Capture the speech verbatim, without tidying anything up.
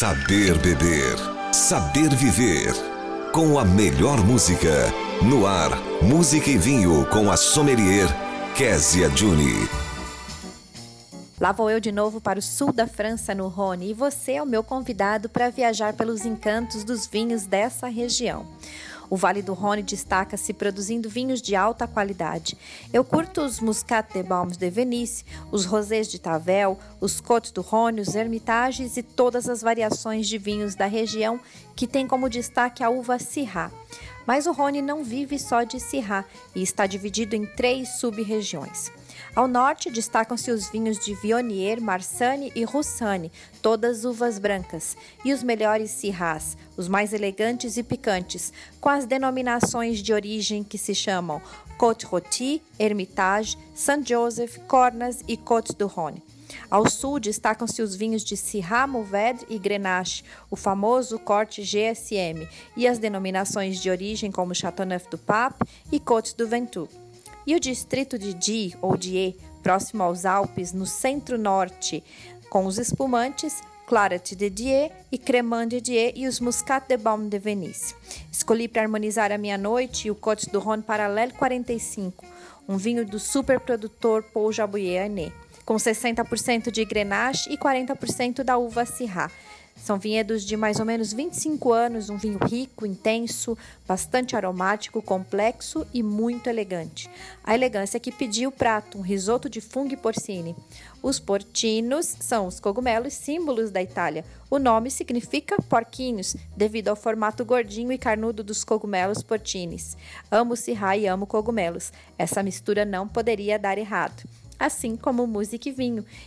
Saber beber, saber viver. Com a melhor música. No ar, música e vinho com a sommelier Kézia Juni. Lá vou eu de novo para o sul da França, no Rhône, e você é o meu convidado para viajar pelos encantos dos vinhos dessa região. O Vale do Rhône destaca-se produzindo vinhos de alta qualidade. Eu curto os Muscat de Balmes de Venise, os Rosés de Tavel, os Côtes du Rhône, os Hermitages e todas as variações de vinhos da região que tem como destaque a uva Syrah. Mas o Rhône não vive só de Syrah e está dividido em três sub-regiões. Ao norte destacam-se os vinhos de Viognier, Marsanne e Roussanne, todas uvas brancas, e os melhores Syrahs, os mais elegantes e picantes, com as denominações de origem que se chamam Côte Rôtie, Hermitage, Saint-Joseph, Cornas e Côtes du Rhône. Ao sul destacam-se os vinhos de Syrah, Mourvèdre e Grenache, o famoso corte G S M, e as denominações de origem como Châteauneuf-du-Pape e Côtes du Ventoux. E o distrito de Die, ou Die, próximo aos Alpes, no centro-norte, com os espumantes Claret de Die e Crémant de Die e os Muscat de Balmes de Venise. Escolhi para harmonizar a minha noite o Côtes du Rhône Parallèle quarenta e cinco, um vinho do superprodutor Paul Jabouillet-Anet, com sessenta por cento de Grenache e quarenta por cento da uva Syrah. São vinhedos de mais ou menos vinte e cinco anos, um vinho rico, intenso, bastante aromático, complexo e muito elegante. A elegância que pediu o prato, um risoto de funghi porcini. Os porcinos são os cogumelos símbolos da Itália. O nome significa porquinhos, devido ao formato gordinho e carnudo dos cogumelos porcinis. Amo Syrah e amo cogumelos. Essa mistura não poderia dar errado. Assim como música e vinho.